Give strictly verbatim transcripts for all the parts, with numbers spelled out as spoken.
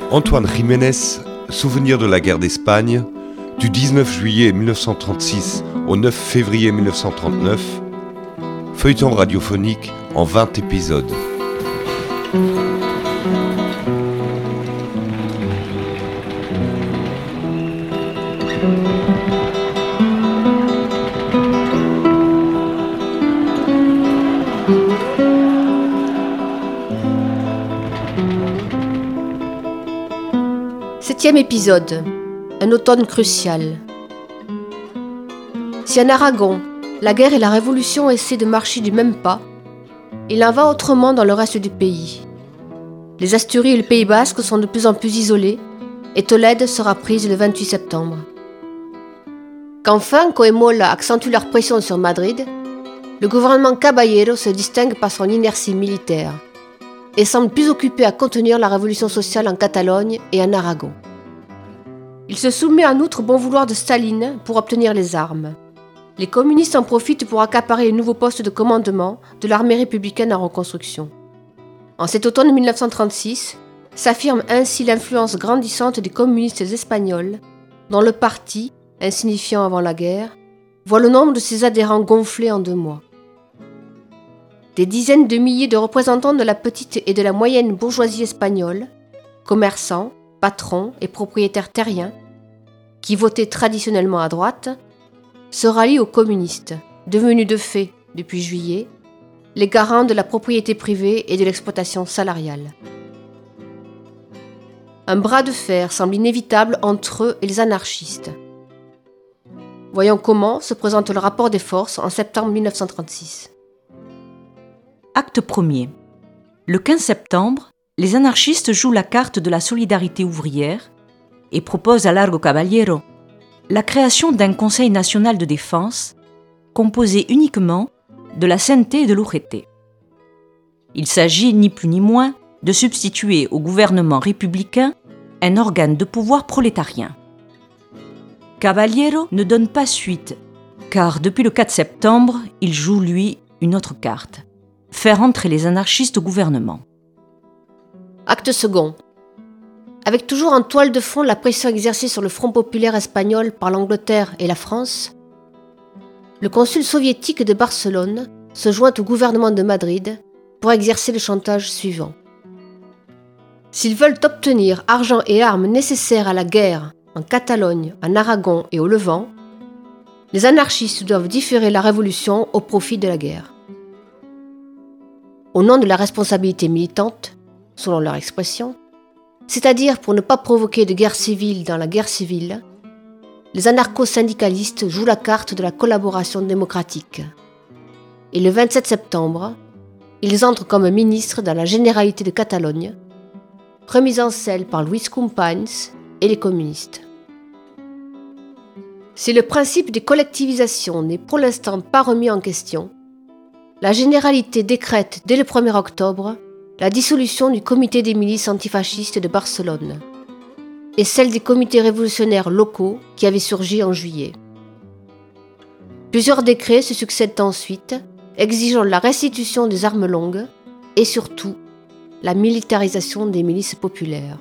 Antoine Jiménez, Souvenir de la guerre d'Espagne, du dix-neuf juillet mille neuf cent trente-six au neuf février mille neuf cent trente-neuf, feuilleton radiophonique en vingt épisodes. Septième épisode. Un automne crucial. Si en Aragon, la guerre et la révolution essaient de marcher du même pas, il en va autrement dans le reste du pays. Les Asturies et le Pays Basque sont de plus en plus isolés et Tolède sera prise le vingt-huit septembre. Qu'enfin Coemola accentue leur pression sur Madrid, le gouvernement Caballero se distingue par son inertie militaire et semble plus occupé à contenir la révolution sociale en Catalogne et en Aragon. Il se soumet en outre au bon vouloir de Staline pour obtenir les armes. Les communistes en profitent pour accaparer les nouveaux postes de commandement de l'armée républicaine en reconstruction. En cet automne mille neuf cent trente-six, s'affirme ainsi l'influence grandissante des communistes espagnols, dont le parti, insignifiant avant la guerre, voit le nombre de ses adhérents gonfler en deux mois. Des dizaines de milliers de représentants de la petite et de la moyenne bourgeoisie espagnole, commerçants, patrons et propriétaires terriens, qui votaient traditionnellement à droite, se rallient aux communistes, devenus de fait, depuis juillet, les garants de la propriété privée et de l'exploitation salariale. Un bras de fer semble inévitable entre eux et les anarchistes. Voyons comment se présente le rapport des forces en septembre mille neuf cent trente-six. Acte premier. Le quinze septembre, les anarchistes jouent la carte de la solidarité ouvrière et proposent à Largo Caballero la création d'un Conseil national de défense composé uniquement de la C N T et de l'U G T. Il s'agit ni plus ni moins de substituer au gouvernement républicain un organe de pouvoir prolétarien. Caballero ne donne pas suite, car depuis le quatre septembre, il joue, lui, une autre carte. Faire entrer les anarchistes au gouvernement. Acte second. Avec toujours en toile de fond la pression exercée sur le Front populaire espagnol par l'Angleterre et la France, le consul soviétique de Barcelone se joint au gouvernement de Madrid pour exercer le chantage suivant. S'ils veulent obtenir argent et armes nécessaires à la guerre en Catalogne, en Aragon et au Levant, les anarchistes doivent différer la révolution au profit de la guerre. Au nom de la responsabilité militante, selon leur expression, c'est-à-dire pour ne pas provoquer de guerre civile dans la guerre civile, les anarcho-syndicalistes jouent la carte de la collaboration démocratique. Et le vingt-sept septembre, ils entrent comme ministres dans la Généralité de Catalogne, remise en selle par Luis Companys et les communistes. Si le principe des collectivisations n'est pour l'instant pas remis en question, la Généralité décrète dès le premier octobre la dissolution du comité des milices antifascistes de Barcelone et celle des comités révolutionnaires locaux qui avaient surgi en juillet. Plusieurs décrets se succèdent ensuite, exigeant la restitution des armes longues et surtout la militarisation des milices populaires.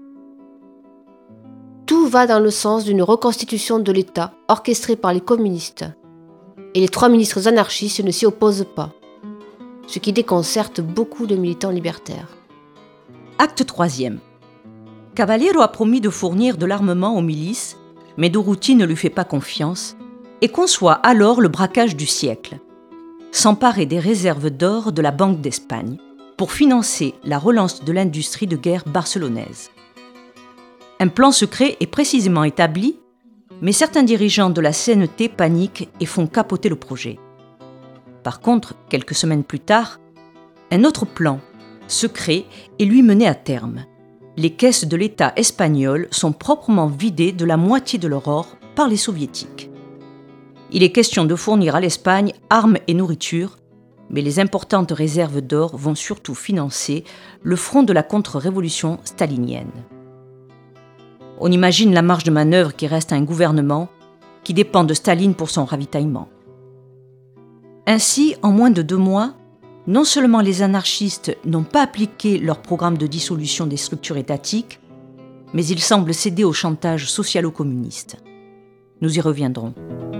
Tout va dans le sens d'une reconstitution de l'État orchestrée par les communistes, et les trois ministres anarchistes ne s'y opposent pas, ce qui déconcerte beaucoup de militants libertaires. Acte troisième. Caballero a promis de fournir de l'armement aux milices, mais Durruti ne lui fait pas confiance et conçoit alors le braquage du siècle, s'emparer des réserves d'or de la Banque d'Espagne pour financer la relance de l'industrie de guerre barcelonaise. Un plan secret est précisément établi, mais certains dirigeants de la C N T paniquent et font capoter le projet. Par contre, quelques semaines plus tard, un autre plan, secret, est lui mené à terme. Les caisses de l'État espagnol sont proprement vidées de la moitié de leur or par les soviétiques. Il est question de fournir à l'Espagne armes et nourriture, mais les importantes réserves d'or vont surtout financer le front de la contre-révolution stalinienne. On imagine la marge de manœuvre qui reste à un gouvernement qui dépend de Staline pour son ravitaillement. Ainsi, en moins de deux mois, non seulement les anarchistes n'ont pas appliqué leur programme de dissolution des structures étatiques, mais il semble céder au chantage socialo-communiste. Nous y reviendrons.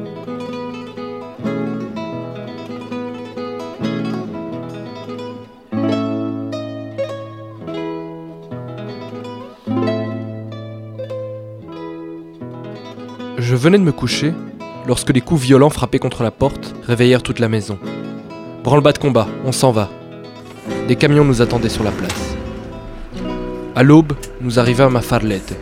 Je venais de me coucher lorsque des coups violents frappés contre la porte réveillèrent toute la maison. Branle-bas de combat, on s'en va. Des camions nous attendaient sur la place. À l'aube, nous arrivâmes à Farlete.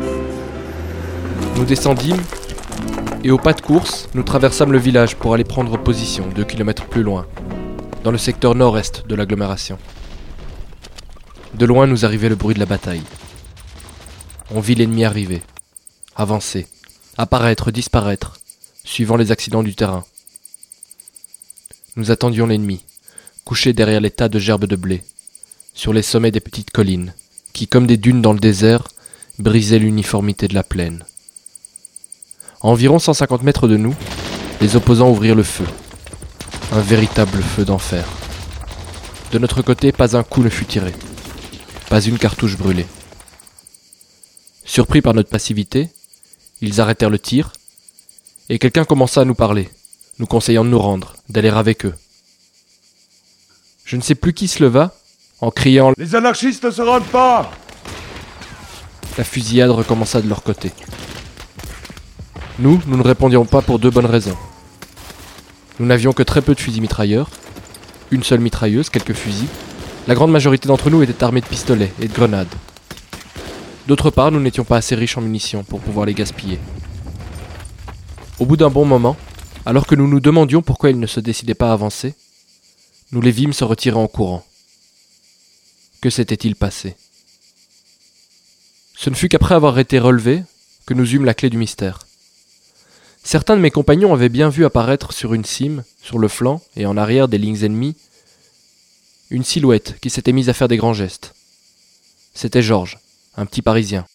Nous descendîmes et au pas de course, nous traversâmes le village pour aller prendre position deux kilomètres plus loin, dans le secteur nord-est de l'agglomération. De loin nous arrivait le bruit de la bataille. On vit l'ennemi arriver, avancer, apparaître, disparaître, suivant les accidents du terrain. Nous attendions l'ennemi, couché derrière les tas de gerbes de blé, sur les sommets des petites collines, qui, comme des dunes dans le désert, brisaient l'uniformité de la plaine. À environ cent cinquante mètres de nous, les opposants ouvrirent le feu. Un véritable feu d'enfer. De notre côté, pas un coup ne fut tiré. Pas une cartouche brûlée. Surpris par notre passivité, ils arrêtèrent le tir, et quelqu'un commença à nous parler, nous conseillant de nous rendre, d'aller avec eux. Je ne sais plus qui se leva, en criant « Les anarchistes ne se rendent pas !» La fusillade recommença de leur côté. Nous, nous ne répondions pas pour deux bonnes raisons. Nous n'avions que très peu de fusils mitrailleurs, une seule mitrailleuse, quelques fusils. La grande majorité d'entre nous étaient armés de pistolets et de grenades. D'autre part, nous n'étions pas assez riches en munitions pour pouvoir les gaspiller. Au bout d'un bon moment, alors que nous nous demandions pourquoi ils ne se décidaient pas à avancer, nous les vîmes se retirer en courant. Que s'était-il passé ? Ce ne fut qu'après avoir été relevés que nous eûmes la clé du mystère. Certains de mes compagnons avaient bien vu apparaître sur une cime, sur le flanc et en arrière des lignes ennemies, une silhouette qui s'était mise à faire des grands gestes. C'était Georges, un petit Parisien.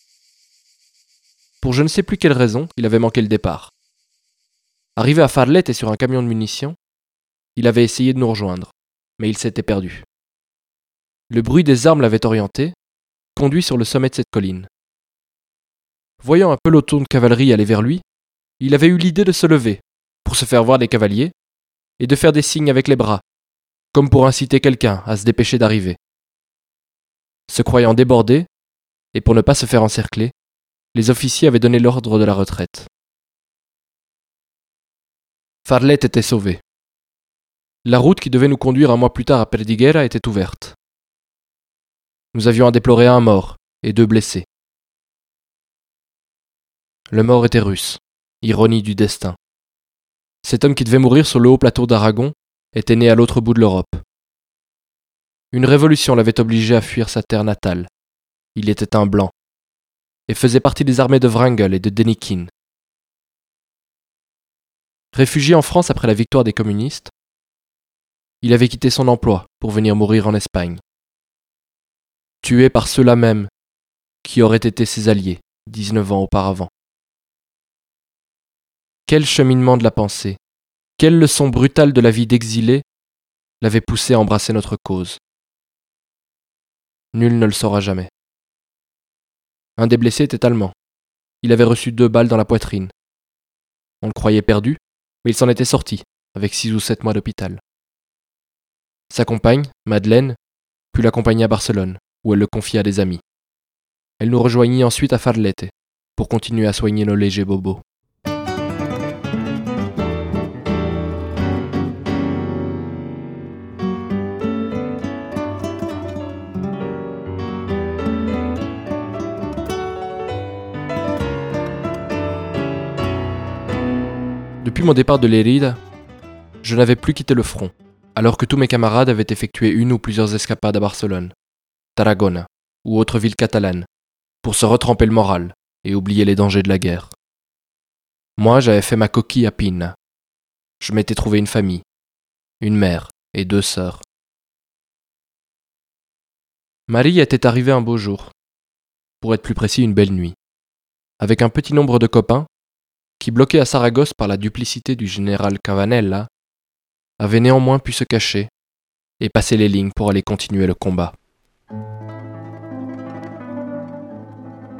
Pour je ne sais plus quelle raison, il avait manqué le départ. Arrivé à Farlete et sur un camion de munitions, il avait essayé de nous rejoindre, mais il s'était perdu. Le bruit des armes l'avait orienté, conduit sur le sommet de cette colline. Voyant un peloton de cavalerie aller vers lui, il avait eu l'idée de se lever, pour se faire voir des cavaliers, et de faire des signes avec les bras, comme pour inciter quelqu'un à se dépêcher d'arriver. Se croyant débordé, et pour ne pas se faire encercler, les officiers avaient donné l'ordre de la retraite. Farlete était sauvé. La route qui devait nous conduire un mois plus tard à Perdiguera était ouverte. Nous avions à déplorer un mort et deux blessés. Le mort était russe, ironie du destin. Cet homme qui devait mourir sur le haut plateau d'Aragon était né à l'autre bout de l'Europe. Une révolution l'avait obligé à fuir sa terre natale. Il était un blanc, et faisait partie des armées de Wrangel et de Denikin. Réfugié en France après la victoire des communistes, il avait quitté son emploi pour venir mourir en Espagne. Tué par ceux-là même qui auraient été ses alliés dix-neuf ans auparavant. Quel cheminement de la pensée, quelle leçon brutale de la vie d'exilé l'avait poussé à embrasser notre cause. Nul ne le saura jamais. Un des blessés était allemand. Il avait reçu deux balles dans la poitrine. On le croyait perdu, mais il s'en était sorti, avec six ou sept mois d'hôpital. Sa compagne, Madeleine, put l'accompagner à Barcelone, où elle le confia à des amis. Elle nous rejoignit ensuite à Farlete, pour continuer à soigner nos légers bobos. Depuis mon départ de Lérida, je n'avais plus quitté le front, alors que tous mes camarades avaient effectué une ou plusieurs escapades à Barcelone, Tarragona ou autre ville catalane, pour se retremper le moral et oublier les dangers de la guerre. Moi, j'avais fait ma coquille à Pina. Je m'étais trouvé une famille, une mère et deux sœurs. Marie était arrivée un beau jour, pour être plus précis une belle nuit, avec un petit nombre de copains qui, bloqués à Saragosse par la duplicité du général Cavanella, avaient néanmoins pu se cacher et passer les lignes pour aller continuer le combat.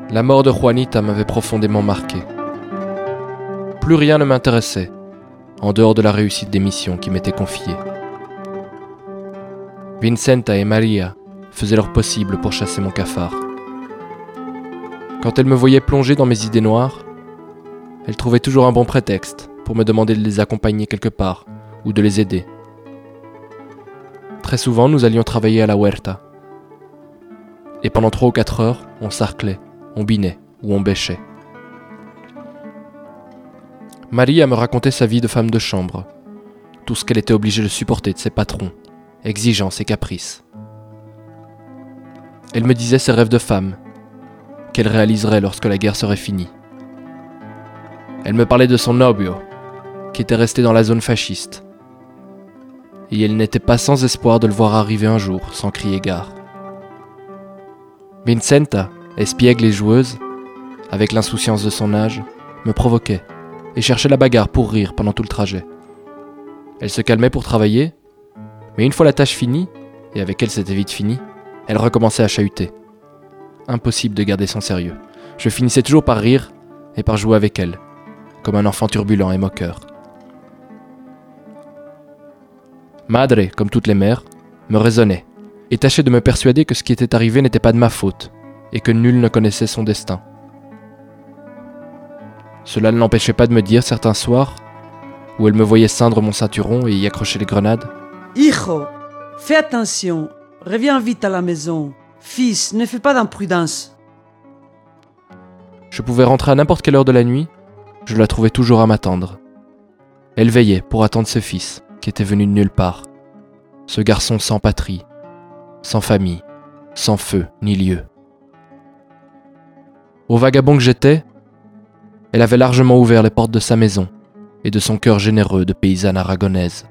La mort de Juanita m'avait profondément marqué. Plus rien ne m'intéressait, en dehors de la réussite des missions qui m'étaient confiées. Vincenta et Maria faisaient leur possible pour chasser mon cafard. Quand elles me voyaient plonger dans mes idées noires, elles trouvaient toujours un bon prétexte pour me demander de les accompagner quelque part ou de les aider. Très souvent, nous allions travailler à la huerta. Et pendant trois ou quatre heures, on sarclait, on binait ou on bêchait. Maria me racontait sa vie de femme de chambre, tout ce qu'elle était obligée de supporter de ses patrons, exigences et caprices. Elle me disait ses rêves de femme, qu'elle réaliserait lorsque la guerre serait finie. Elle me parlait de son novio, qui était resté dans la zone fasciste, et elle n'était pas sans espoir de le voir arriver un jour sans crier gare. Vincenta, espiègle et joueuse, avec l'insouciance de son âge, me provoquait et cherchait la bagarre pour rire pendant tout le trajet. Elle se calmait pour travailler, mais une fois la tâche finie, et avec elle c'était vite fini, elle recommençait à chahuter. Impossible de garder son sérieux. Je finissais toujours par rire et par jouer avec elle, comme un enfant turbulent et moqueur. Madre, comme toutes les mères, me raisonnait et tâchait de me persuader que ce qui était arrivé n'était pas de ma faute et que nul ne connaissait son destin. Cela ne l'empêchait pas de me dire certains soirs, où elle me voyait ceindre mon ceinturon et y accrocher les grenades. « Hijo, fais attention, reviens vite à la maison. Fils, ne fais pas d'imprudence. » Je pouvais rentrer à n'importe quelle heure de la nuit, je la trouvais toujours à m'attendre. Elle veillait pour attendre ce fils, qui était venu de nulle part. Ce garçon sans patrie, sans famille, sans feu ni lieu. Au vagabond que j'étais, elle avait largement ouvert les portes de sa maison et de son cœur généreux de paysanne aragonaise.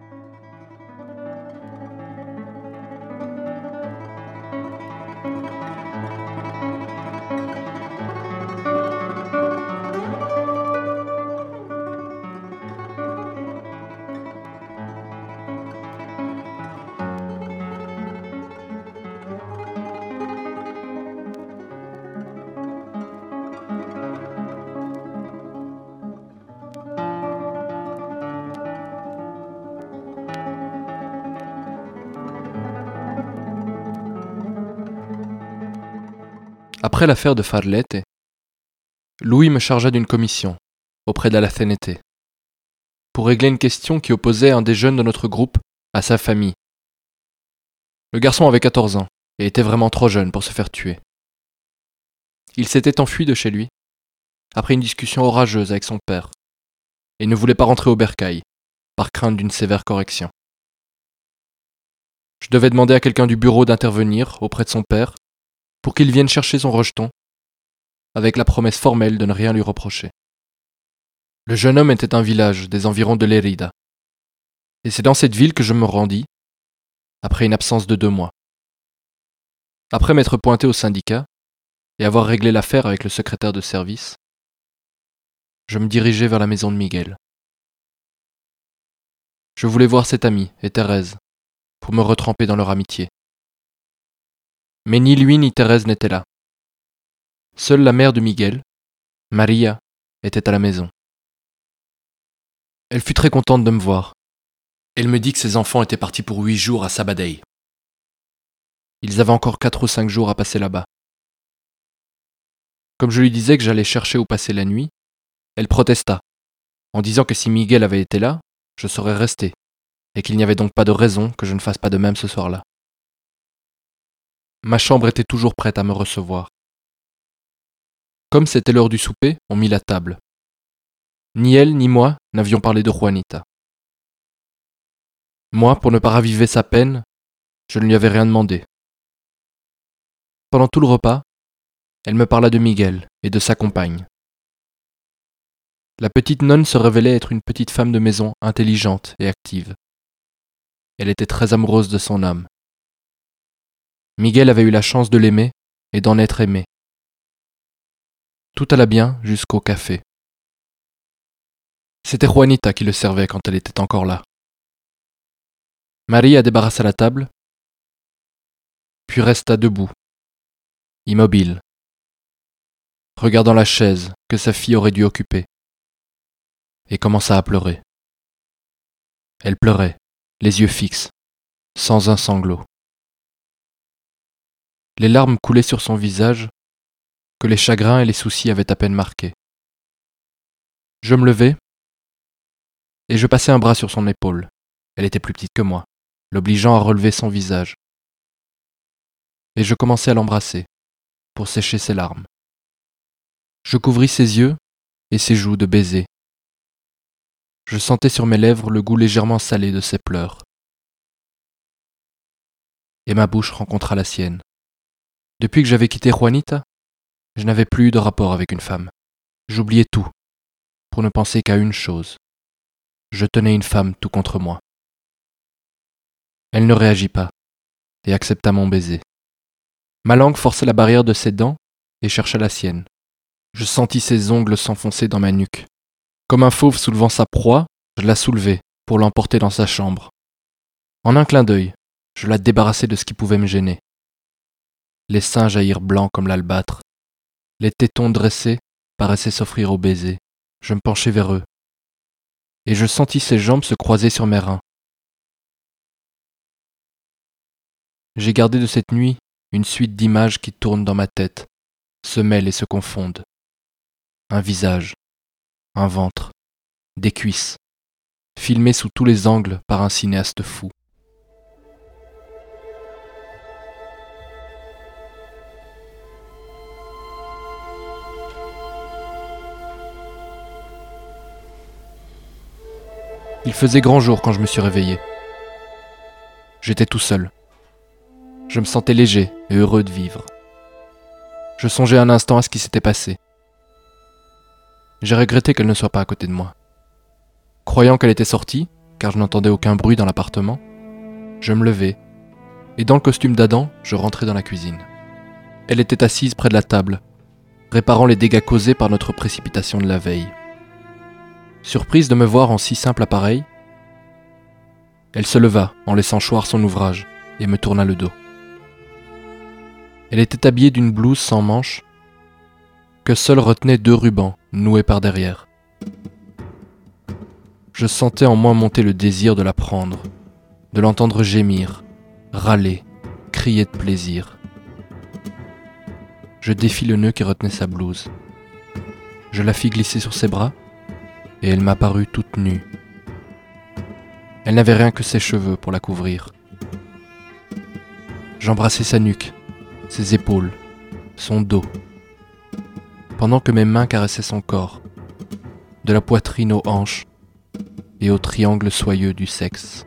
Après l'affaire de Farlete, Louis me chargea d'une commission auprès de la C N T pour régler une question qui opposait un des jeunes de notre groupe à sa famille. Le garçon avait quatorze ans et était vraiment trop jeune pour se faire tuer. Il s'était enfui de chez lui après une discussion orageuse avec son père et ne voulait pas rentrer au bercail par crainte d'une sévère correction. Je devais demander à quelqu'un du bureau d'intervenir auprès de son père pour qu'il vienne chercher son rejeton, avec la promesse formelle de ne rien lui reprocher. Le jeune homme était un village des environs de Lérida, et c'est dans cette ville que je me rendis, après une absence de deux mois. Après m'être pointé au syndicat, et avoir réglé l'affaire avec le secrétaire de service, je me dirigeai vers la maison de Miguel. Je voulais voir cet ami et Thérèse, pour me retremper dans leur amitié. Mais ni lui ni Thérèse n'étaient là. Seule la mère de Miguel, Maria, était à la maison. Elle fut très contente de me voir. Elle me dit que ses enfants étaient partis pour huit jours à Sabadell. Ils avaient encore quatre ou cinq jours à passer là-bas. Comme je lui disais que j'allais chercher où passer la nuit, elle protesta, en disant que si Miguel avait été là, je serais resté, et qu'il n'y avait donc pas de raison que je ne fasse pas de même ce soir-là. Ma chambre était toujours prête à me recevoir. Comme c'était l'heure du souper, on mit la table. Ni elle ni moi n'avions parlé de Juanita. Moi, pour ne pas raviver sa peine, je ne lui avais rien demandé. Pendant tout le repas, elle me parla de Miguel et de sa compagne. La petite nonne se révélait être une petite femme de maison intelligente et active. Elle était très amoureuse de son âme. Miguel avait eu la chance de l'aimer et d'en être aimé. Tout alla bien jusqu'au café. C'était Juanita qui le servait quand elle était encore là. Maria débarrassa la table, puis resta debout, immobile, regardant la chaise que sa fille aurait dû occuper, et commença à pleurer. Elle pleurait, les yeux fixes, sans un sanglot. Les larmes coulaient sur son visage, que les chagrins et les soucis avaient à peine marqué. Je me levai, et je passai un bras sur son épaule. Elle était plus petite que moi, l'obligeant à relever son visage. Et je commençai à l'embrasser, pour sécher ses larmes. Je couvris ses yeux et ses joues de baisers. Je sentais sur mes lèvres le goût légèrement salé de ses pleurs. Et ma bouche rencontra la sienne. Depuis que j'avais quitté Juanita, je n'avais plus eu de rapport avec une femme. J'oubliais tout, pour ne penser qu'à une chose. Je tenais une femme tout contre moi. Elle ne réagit pas, et accepta mon baiser. Ma langue força la barrière de ses dents et chercha la sienne. Je sentis ses ongles s'enfoncer dans ma nuque. Comme un fauve soulevant sa proie, je la soulevai pour l'emporter dans sa chambre. En un clin d'œil, je la débarrassai de ce qui pouvait me gêner. Les seins jaillirent blancs comme l'albâtre. Les tétons dressés paraissaient s'offrir au baiser. Je me penchai vers eux, et je sentis ses jambes se croiser sur mes reins. J'ai gardé de cette nuit une suite d'images qui tournent dans ma tête, se mêlent et se confondent. Un visage, un ventre, des cuisses, filmés sous tous les angles par un cinéaste fou. Il faisait grand jour quand je me suis réveillé. J'étais tout seul. Je me sentais léger et heureux de vivre. Je songeais un instant à ce qui s'était passé. J'ai regretté qu'elle ne soit pas à côté de moi. Croyant qu'elle était sortie, car je n'entendais aucun bruit dans l'appartement, je me levai, et dans le costume d'Adam, je rentrai dans la cuisine. Elle était assise près de la table, réparant les dégâts causés par notre précipitation de la veille. Surprise de me voir en si simple appareil, elle se leva en laissant choir son ouvrage et me tourna le dos. Elle était habillée d'une blouse sans manches que seuls retenaient deux rubans noués par derrière. Je sentais en moi monter le désir de la prendre, de l'entendre gémir, râler, crier de plaisir. Je défis le nœud qui retenait sa blouse. Je la fis glisser sur ses bras, et elle m'apparut toute nue. Elle n'avait rien que ses cheveux pour la couvrir. J'embrassai sa nuque, ses épaules, son dos, pendant que mes mains caressaient son corps, de la poitrine aux hanches et au triangle soyeux du sexe.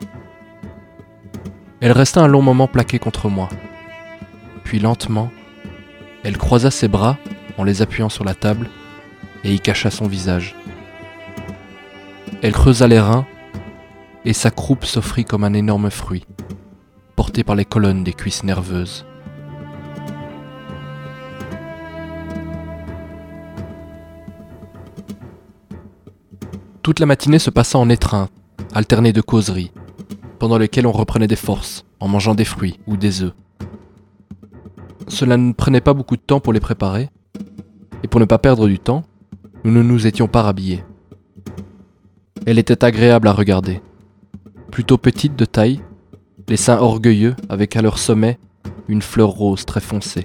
Elle resta un long moment plaquée contre moi, puis lentement, elle croisa ses bras en les appuyant sur la table et y cacha son visage. Elle creusa les reins et sa croupe s'offrit comme un énorme fruit, porté par les colonnes des cuisses nerveuses. Toute la matinée se passa en étreinte, alternée de causeries, pendant lesquelles on reprenait des forces en mangeant des fruits ou des œufs. Cela ne prenait pas beaucoup de temps pour les préparer, et pour ne pas perdre du temps, nous ne nous étions pas rhabillés. Elle était agréable à regarder. Plutôt petite de taille, les seins orgueilleux avec à leur sommet une fleur rose très foncée.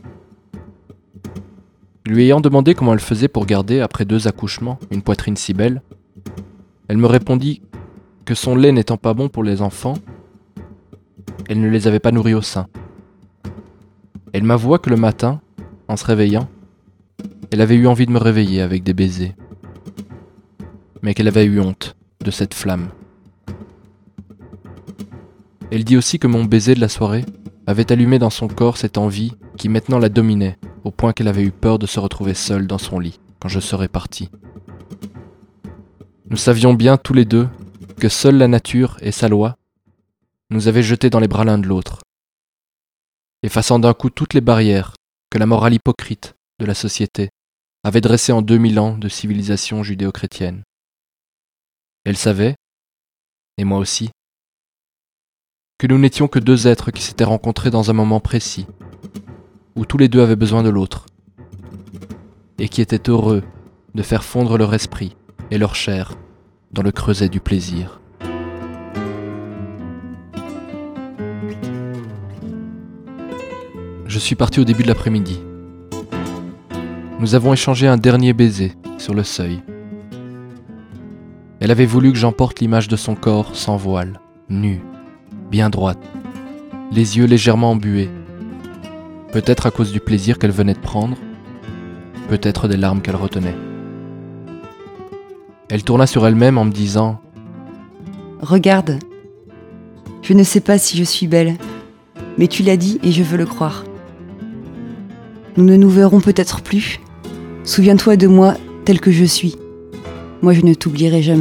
Lui ayant demandé comment elle faisait pour garder, après deux accouchements, une poitrine si belle, elle me répondit que son lait n'étant pas bon pour les enfants, elle ne les avait pas nourris au sein. Elle m'avoua que le matin, en se réveillant, elle avait eu envie de me réveiller avec des baisers, mais qu'elle avait eu honte de cette flamme. Elle dit aussi que mon baiser de la soirée avait allumé dans son corps cette envie qui maintenant la dominait, au point qu'elle avait eu peur de se retrouver seule dans son lit quand je serais parti. Nous savions bien tous les deux que seule la nature et sa loi nous avaient jetés dans les bras l'un de l'autre, effaçant d'un coup toutes les barrières que la morale hypocrite de la société avait dressées en deux mille ans de civilisation judéo-chrétienne. Elle savait, et moi aussi, que nous n'étions que deux êtres qui s'étaient rencontrés dans un moment précis, où tous les deux avaient besoin de l'autre, et qui étaient heureux de faire fondre leur esprit et leur chair dans le creuset du plaisir. Je suis parti au début de l'après-midi. Nous avons échangé un dernier baiser sur le seuil. Elle avait voulu que j'emporte l'image de son corps sans voile, nue, bien droite, les yeux légèrement embués, peut-être à cause du plaisir qu'elle venait de prendre, peut-être des larmes qu'elle retenait. Elle tourna sur elle-même en me disant « Regarde, je ne sais pas si je suis belle, mais tu l'as dit et je veux le croire. Nous ne nous verrons peut-être plus. Souviens-toi de moi tel que je suis. Moi, je ne t'oublierai jamais. »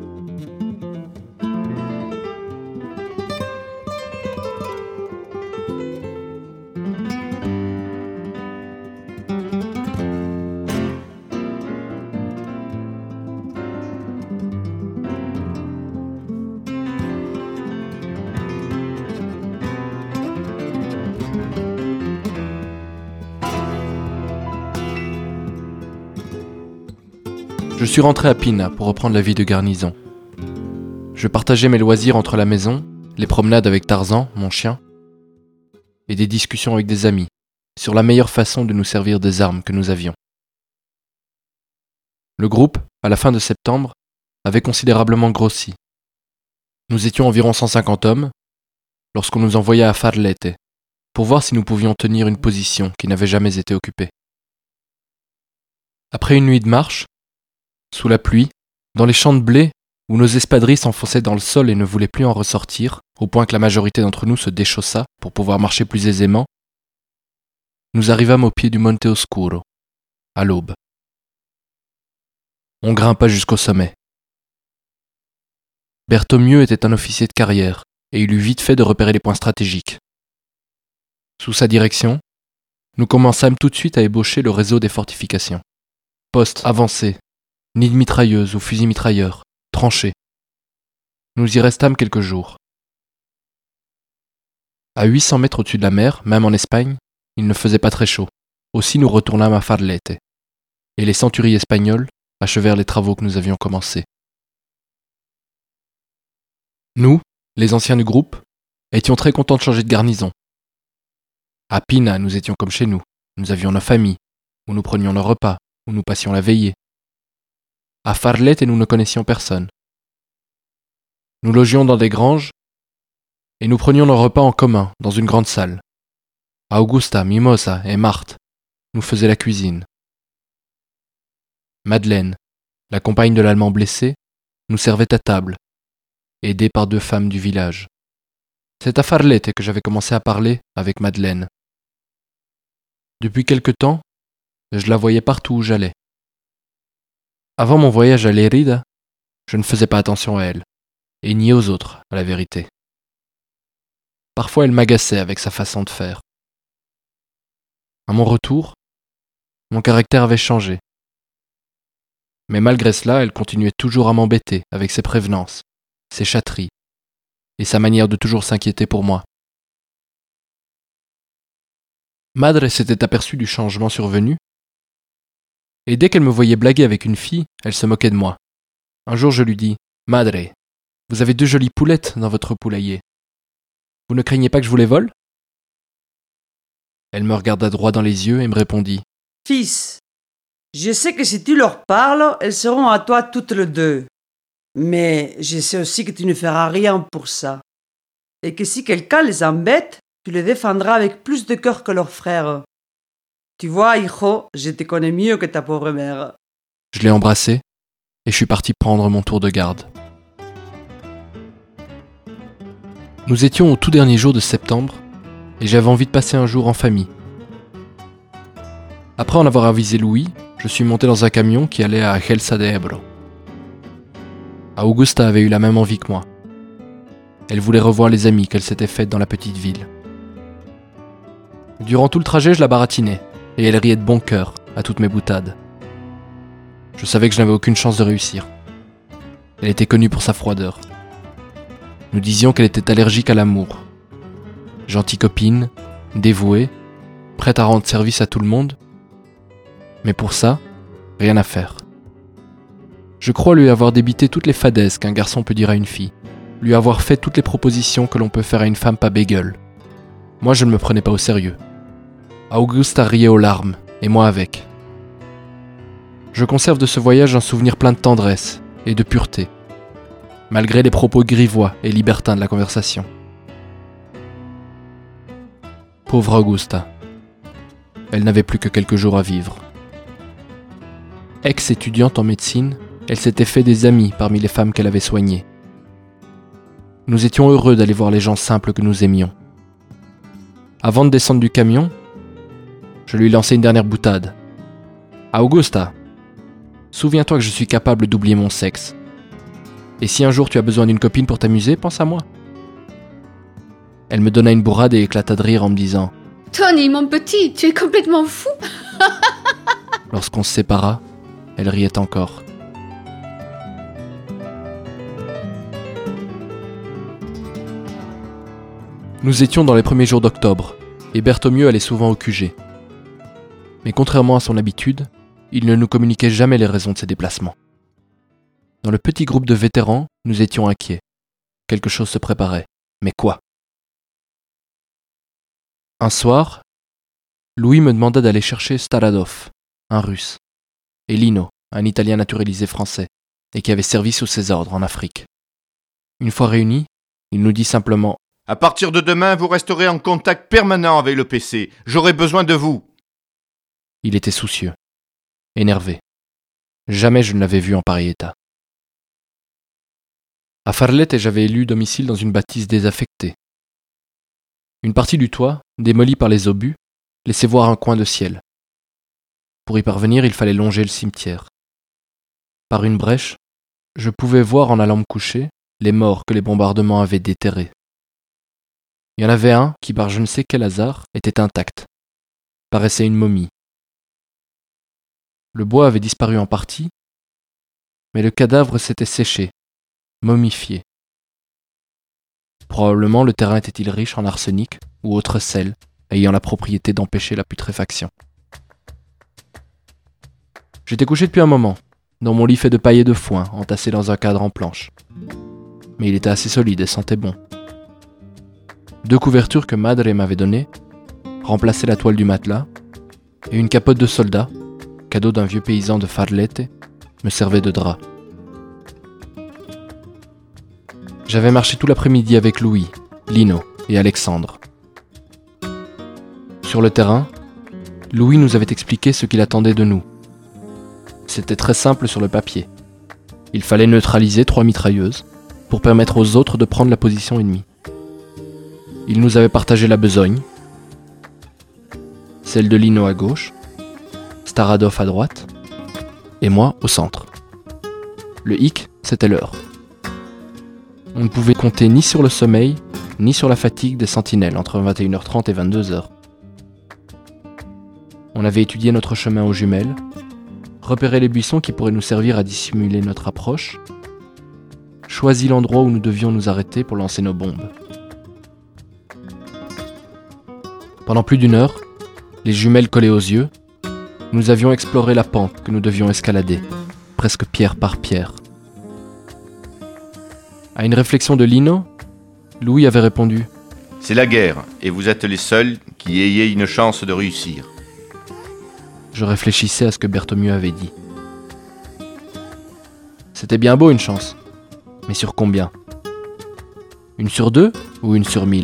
Je suis rentré à Pina pour reprendre la vie de garnison. Je partageais mes loisirs entre la maison, les promenades avec Tarzan, mon chien, et des discussions avec des amis sur la meilleure façon de nous servir des armes que nous avions. Le groupe, à la fin de septembre, avait considérablement grossi. Nous étions environ cent cinquante hommes lorsqu'on nous envoya à Farlete pour voir si nous pouvions tenir une position qui n'avait jamais été occupée. Après une nuit de marche, sous la pluie, dans les champs de blé, où nos espadrilles s'enfonçaient dans le sol et ne voulaient plus en ressortir, au point que la majorité d'entre nous se déchaussa pour pouvoir marcher plus aisément, nous arrivâmes au pied du Monte Oscuro, à l'aube. On grimpa jusqu'au sommet. Berthomieux était un officier de carrière, et il eut vite fait de repérer les points stratégiques. Sous sa direction, nous commençâmes tout de suite à ébaucher le réseau des fortifications. Postes avancés, nids de mitrailleuses ou fusils mitrailleurs, tranchées. Nous y restâmes quelques jours. À huit cents mètres au-dessus de la mer, même en Espagne, il ne faisait pas très chaud. Aussi nous retournâmes à Farlete, et les centuries espagnols achevèrent les travaux que nous avions commencés. Nous, les anciens du groupe, étions très contents de changer de garnison. À Pina, nous étions comme chez nous. Nous avions nos familles, où nous prenions nos repas, où nous passions la veillée. À Farlete, nous ne connaissions personne. Nous logions dans des granges et nous prenions nos repas en commun dans une grande salle. Augusta, Mimosa et Marthe nous faisaient la cuisine. Madeleine, la compagne de l'Allemand blessé, nous servait à table, aidée par deux femmes du village. C'est à Farlete que j'avais commencé à parler avec Madeleine. Depuis quelque temps, je la voyais partout où j'allais. Avant mon voyage à Lérida, je ne faisais pas attention à elle, et ni aux autres, à la vérité. Parfois elle m'agaçait avec sa façon de faire. À mon retour, mon caractère avait changé. Mais malgré cela, elle continuait toujours à m'embêter avec ses prévenances, ses chatteries, et sa manière de toujours s'inquiéter pour moi. Madre s'était aperçue du changement survenu, et dès qu'elle me voyait blaguer avec une fille, elle se moquait de moi. Un jour, je lui dis « Madre, vous avez deux jolies poulettes dans votre poulailler. Vous ne craignez pas que je vous les vole ?» Elle me regarda droit dans les yeux et me répondit « Fils, je sais que si tu leur parles, elles seront à toi toutes les deux. Mais je sais aussi que tu ne feras rien pour ça. Et que si quelqu'un les embête, tu les défendras avec plus de cœur que leurs frères. Tu vois, hijo, je te connais mieux que ta pauvre mère. » Je l'ai embrassé et je suis parti prendre mon tour de garde. Nous étions au tout dernier jour de septembre et j'avais envie de passer un jour en famille. Après en avoir avisé Louis, je suis monté dans un camion qui allait à Gelsa de Ebro. Augusta avait eu la même envie que moi. Elle voulait revoir les amis qu'elle s'était faites dans la petite ville. Durant tout le trajet, je la baratinais, et elle riait de bon cœur à toutes mes boutades. Je savais que je n'avais aucune chance de réussir. Elle était connue pour sa froideur. Nous disions qu'elle était allergique à l'amour. Gentille copine, dévouée, prête à rendre service à tout le monde. Mais pour ça, rien à faire. Je crois lui avoir débité toutes les fadaises qu'un garçon peut dire à une fille, lui avoir fait toutes les propositions que l'on peut faire à une femme pas bégueule. Moi, je ne me prenais pas au sérieux. Augusta riait aux larmes, et moi avec. Je conserve de ce voyage un souvenir plein de tendresse et de pureté, malgré les propos grivois et libertins de la conversation. Pauvre Augusta. Elle n'avait plus que quelques jours à vivre. Ex-étudiante en médecine, elle s'était fait des amis parmi les femmes qu'elle avait soignées. Nous étions heureux d'aller voir les gens simples que nous aimions. Avant de descendre du camion, je lui lançai une dernière boutade. « Augusta, souviens-toi que je suis capable d'oublier mon sexe. Et si un jour tu as besoin d'une copine pour t'amuser, pense à moi. » Elle me donna une bourrade et éclata de rire en me disant « Tony, mon petit, tu es complètement fou !» Lorsqu'on se sépara, elle riait encore. Nous étions dans les premiers jours d'octobre, et Berthomieux allait souvent au Q G. Mais contrairement à son habitude, il ne nous communiquait jamais les raisons de ses déplacements. Dans le petit groupe de vétérans, nous étions inquiets. Quelque chose se préparait. Mais quoi ? Un soir, Louis me demanda d'aller chercher Staradov, un Russe, et Lino, un Italien naturalisé français, et qui avait servi sous ses ordres en Afrique. Une fois réunis, il nous dit simplement « À partir de demain, vous resterez en contact permanent avec le P C. J'aurai besoin de vous. » Il était soucieux, énervé. Jamais je ne l'avais vu en pareil état. À Farlette, j'avais élu domicile dans une bâtisse désaffectée. Une partie du toit, démolie par les obus, laissait voir un coin de ciel. Pour y parvenir, il fallait longer le cimetière. Par une brèche, je pouvais voir en allant me coucher les morts que les bombardements avaient déterrés. Il y en avait un qui, par je ne sais quel hasard, était intact, paraissait une momie. Le bois avait disparu en partie, mais le cadavre s'était séché, momifié. Probablement le terrain était-il riche en arsenic ou autre sel, ayant la propriété d'empêcher la putréfaction. J'étais couché depuis un moment, dans mon lit fait de paille et de foin, entassé dans un cadre en planche. Mais il était assez solide et sentait bon. Deux couvertures que Madre m'avait données remplaçaient la toile du matelas, et une capote de soldat, cadeau d'un vieux paysan de Farlette, me servait de drap. J'avais marché tout l'après-midi avec Louis, Lino et Alexandre. Sur le terrain, Louis nous avait expliqué ce qu'il attendait de nous. C'était très simple sur le papier. Il fallait neutraliser trois mitrailleuses pour permettre aux autres de prendre la position ennemie. Il nous avait partagé la besogne, celle de Lino à gauche, Staradov à droite, et moi au centre. Le hic, c'était l'heure. On ne pouvait compter ni sur le sommeil, ni sur la fatigue des sentinelles entre vingt et une heures trente et vingt-deux heures. On avait étudié notre chemin aux jumelles, repéré les buissons qui pourraient nous servir à dissimuler notre approche, choisi l'endroit où nous devions nous arrêter pour lancer nos bombes. Pendant plus d'une heure, les jumelles collées aux yeux, nous avions exploré la pente que nous devions escalader, presque pierre par pierre. À une réflexion de Lino, Louis avait répondu « C'est la guerre, et vous êtes les seuls qui ayez une chance de réussir. » Je réfléchissais à ce que Berthomieux avait dit. C'était bien beau une chance, mais sur combien ? Une sur deux ou une sur mille ?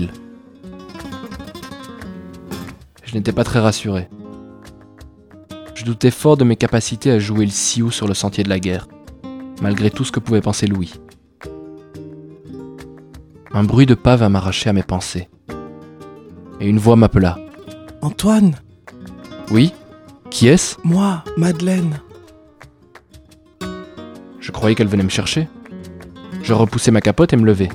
Je n'étais pas très rassuré. Je doutais fort de mes capacités à jouer le sioux sur le sentier de la guerre, malgré tout ce que pouvait penser Louis. Un bruit de pas vint m'arracher à mes pensées. Et une voix m'appela. « Antoine !»« Oui ? Qui est-ce ?»« Moi, Madeleine. » Je croyais qu'elle venait me chercher. Je repoussai ma capote et me levai.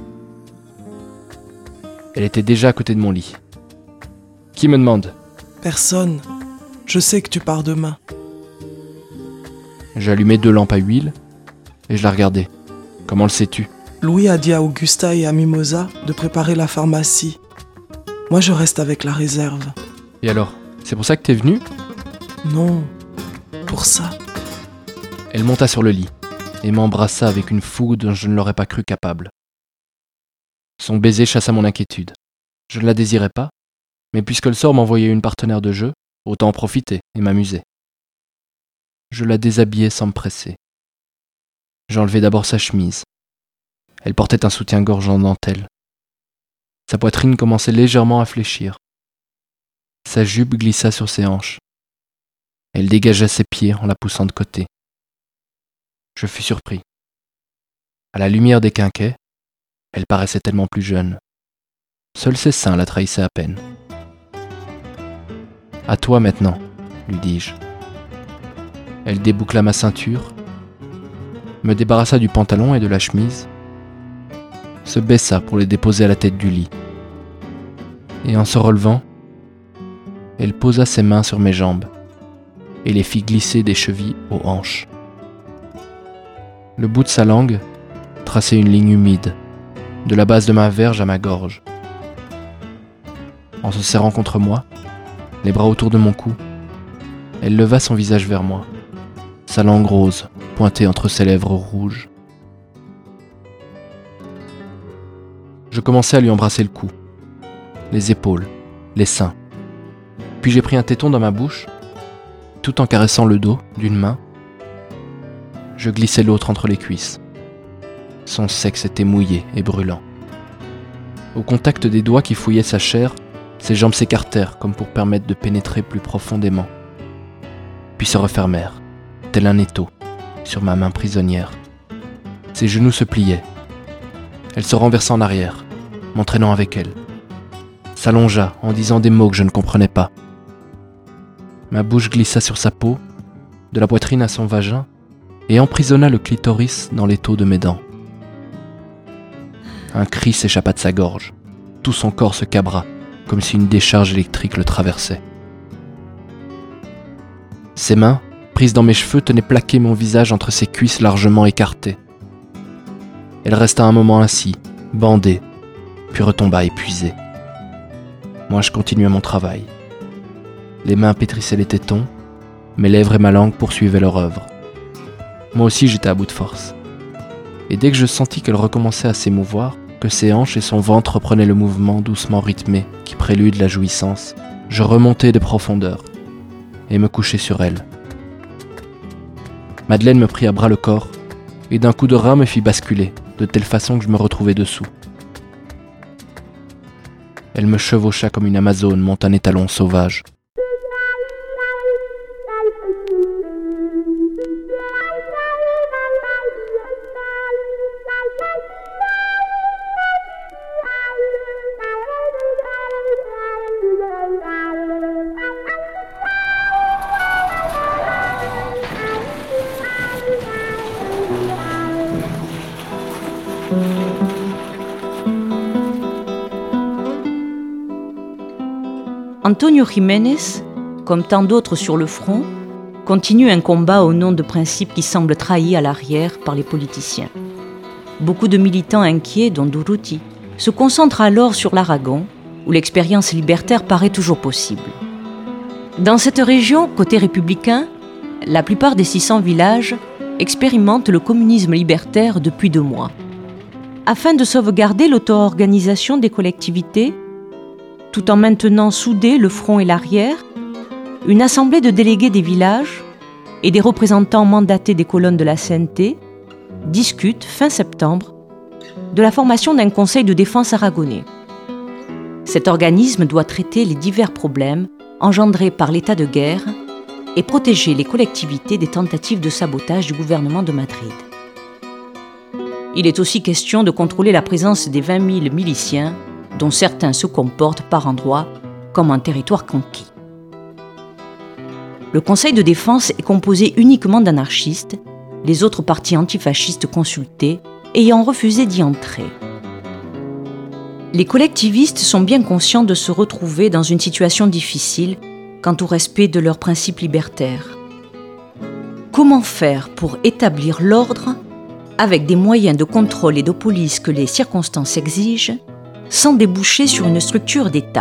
Elle était déjà à côté de mon lit. « Qui me demande ?»« Personne. Je sais que tu pars demain. » J'allumai deux lampes à huile et je la regardais. « Comment le sais-tu ?» Louis a dit à Augusta et à Mimosa de préparer la pharmacie. Moi, je reste avec la réserve. Et alors, c'est pour ça que t'es venu ? Non. pour ça. Elle monta sur le lit et m'embrassa avec une fougue dont je ne l'aurais pas cru capable. Son baiser chassa mon inquiétude. Je ne la désirais pas, mais puisque le sort m'envoyait une partenaire de jeu, autant en profiter et m'amuser. Je la déshabillai sans me presser. J'enlevai d'abord sa chemise. Elle portait un soutien-gorge en dentelle. Sa poitrine commençait légèrement à fléchir. Sa jupe glissa sur ses hanches. Elle dégagea ses pieds en la poussant de côté. Je fus surpris. À la lumière des quinquets, elle paraissait tellement plus jeune. Seuls ses seins la trahissaient à peine. « À toi maintenant, » lui dis-je. Elle déboucla ma ceinture, me débarrassa du pantalon et de la chemise, se baissa pour les déposer à la tête du lit. Et en se relevant, elle posa ses mains sur mes jambes et les fit glisser des chevilles aux hanches. Le bout de sa langue traçait une ligne humide, de la base de ma verge à ma gorge. En se serrant contre moi, les bras autour de mon cou, elle leva son visage vers moi, sa langue rose pointée entre ses lèvres rouges. Je commençai à lui embrasser le cou, les épaules, les seins. Puis j'ai pris un téton dans ma bouche, tout en caressant le dos d'une main. Je glissai l'autre entre les cuisses. Son sexe était mouillé et brûlant. Au contact des doigts qui fouillaient sa chair, ses jambes s'écartèrent comme pour permettre de pénétrer plus profondément. Puis se refermèrent, tel un étau, sur ma main prisonnière. Ses genoux se pliaient. Elle se renversa en arrière, m'entraînant avec elle. S'allongea en disant des mots que je ne comprenais pas. Ma bouche glissa sur sa peau, de la poitrine à son vagin, et emprisonna le clitoris dans l'étau de mes dents. Un cri s'échappa de sa gorge. Tout son corps se cabra, comme si une décharge électrique le traversait. Ses mains, prises dans mes cheveux, tenaient plaqué mon visage entre ses cuisses largement écartées. Elle resta un moment ainsi, bandée, puis retomba épuisée. Moi, je continuais mon travail. Les mains pétrissaient les tétons, mes lèvres et ma langue poursuivaient leur œuvre. Moi aussi, j'étais à bout de force. Et dès que je sentis qu'elle recommençait à s'émouvoir, que ses hanches et son ventre reprenaient le mouvement doucement rythmé qui prélude la jouissance, je remontai de profondeur et me couchai sur elle. Madeleine me prit à bras le corps et d'un coup de rein me fit basculer, de telle façon que je me retrouvai dessous. Elle me chevaucha comme une amazone monte un étalon sauvage. Antonio Jiménez, comme tant d'autres sur le front, continue un combat au nom de principes qui semblent trahis à l'arrière par les politiciens. Beaucoup de militants inquiets, dont Durruti, se concentrent alors sur l'Aragon, où l'expérience libertaire paraît toujours possible. Dans cette région, côté républicain, la plupart des six cents villages expérimentent le communisme libertaire depuis deux mois. Afin de sauvegarder l'auto-organisation des collectivités, tout en maintenant soudés le front et l'arrière, une assemblée de délégués des villages et des représentants mandatés des colonnes de la C N T discutent, fin septembre, de la formation d'un conseil de défense aragonais. Cet organisme doit traiter les divers problèmes engendrés par l'état de guerre et protéger les collectivités des tentatives de sabotage du gouvernement de Madrid. Il est aussi question de contrôler la présence des vingt mille miliciens dont certains se comportent par endroits comme un territoire conquis. Le Conseil de défense est composé uniquement d'anarchistes, les autres partis antifascistes consultés ayant refusé d'y entrer. Les collectivistes sont bien conscients de se retrouver dans une situation difficile quant au respect de leurs principes libertaires. Comment faire pour établir l'ordre avec des moyens de contrôle et de police que les circonstances exigent, sans déboucher sur une structure d'État ?